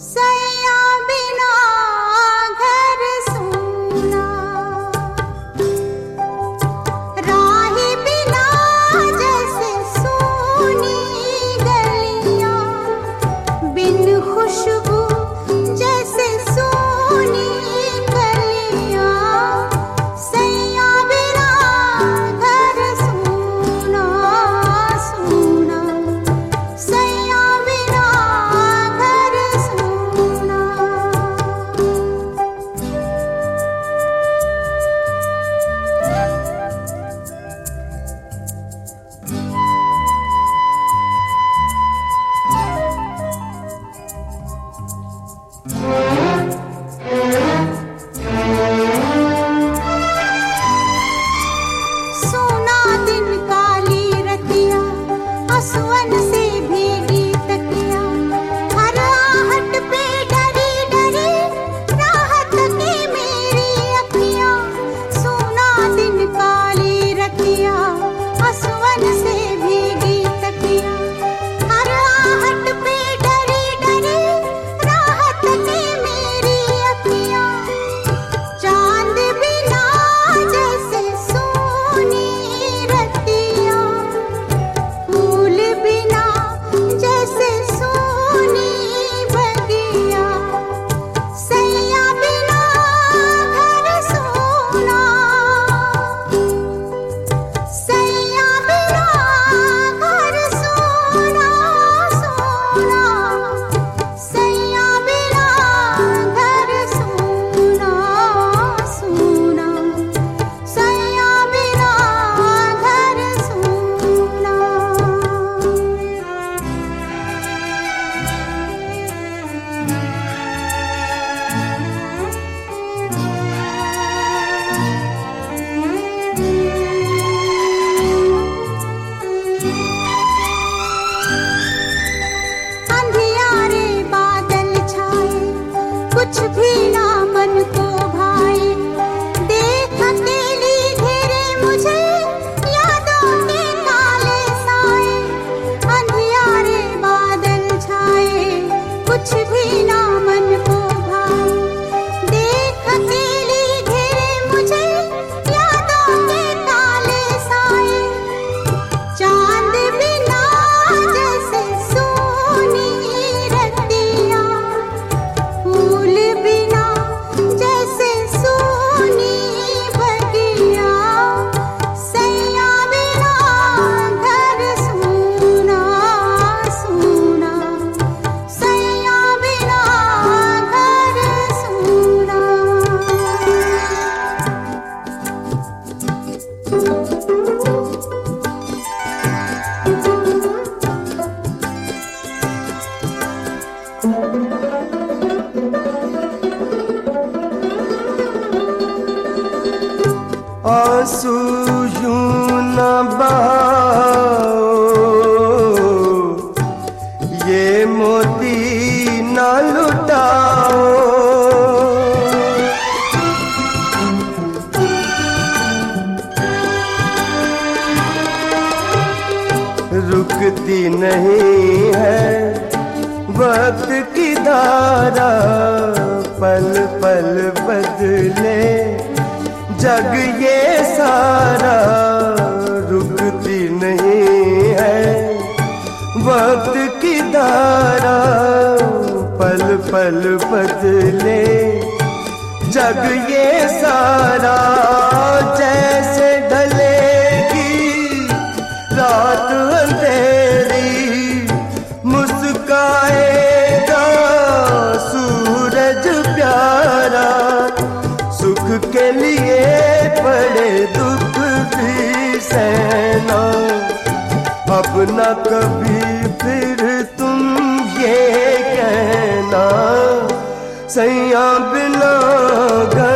सैया बिना घर सूना, राही बिना जैसे सूनी गलियां, बिन खुशबू जैसे सूनी गलियां। सैया बिना घर सूना सूना, सैया बिना घर सूना। सोना दिन काली रतिया, आसवन से भीगी तकिया, हर आहट पे डरी डरी राहत की मेरी अखियां। सोना दिन काली रतिया, आसवन से भीगी तकिया, हर आहट पे डरी डरी राहत की मेरी अखियां। चांद बिना जैसे सोनी रतिया, फूल बिना जैसे सोनी बगिया। सैया बिना घर सोना, सैया बिना घर सोना सोना, सैया बिना घर सोना सोना, सैया बिना घर सोना। अंधियारे बादल छाए, कुछ भी ना मन को भाए। देख अकेली घेरे मुझे यादों के काले साए। अंधियारे बादल छाए, कुछ भी ना मन को भाए। देख अकेली घेरे मुझे यादों के काले साए। चांद बिना जैसे सोनी रतिया, फूल बिना जैसे सोनी बगिया। सैया बिना घर सोना सोना, सैया बिना घर सोना। आंसू यूं न बहाओ, ये मोती न लुटाओ। रुकती नहीं है वक्त की धारा, पल पल बदले जग ये सारा। रुकती नहीं है वक्त की धारा, पल पल बदले जग ये सारा। जैसे ढलेगी रात अंधेरी, मुस्काएगा सूरज प्यारा। सुख के लिए बड़े दुख भी सहना, अब न कभी फिर तुम ये कहना। सैया बिना घर